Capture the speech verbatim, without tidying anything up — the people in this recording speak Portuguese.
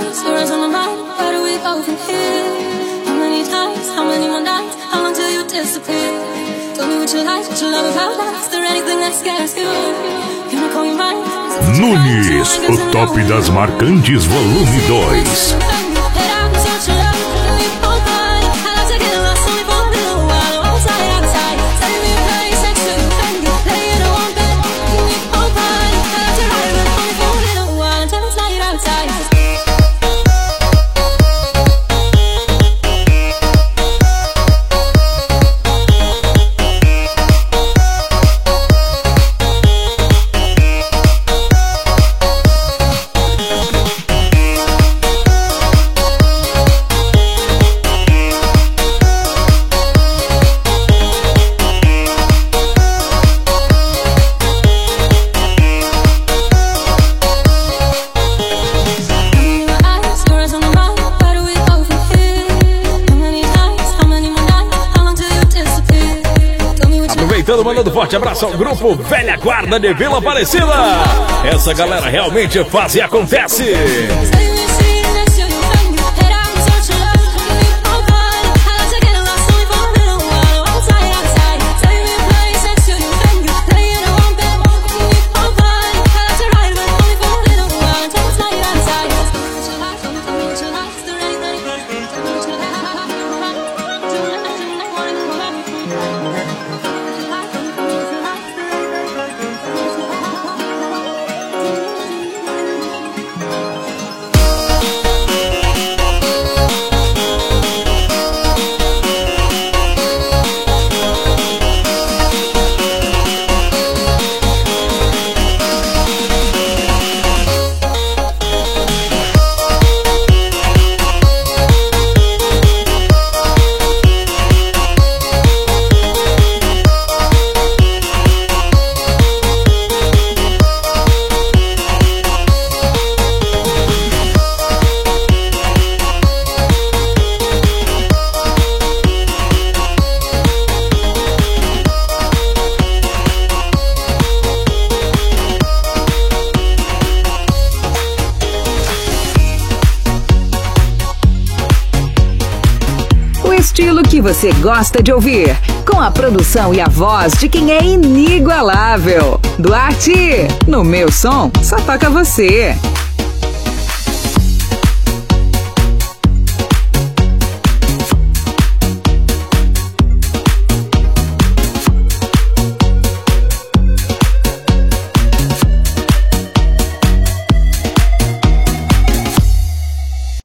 eyes, your eyes on my mind. Where do we go from here? How many times, how many more nights? How long till you disappear? Tell me what you like, what you love about us. Is there anything that scares you? Can I call you mine? Nunes, o top das marcantes, volume dois. Mandando forte abraço ao grupo Velha Guarda de Vila Aparecida. Essa galera realmente faz e acontece. Estilo que você gosta de ouvir, com a produção e a voz de quem é inigualável. Duarte, no meu som, só toca você.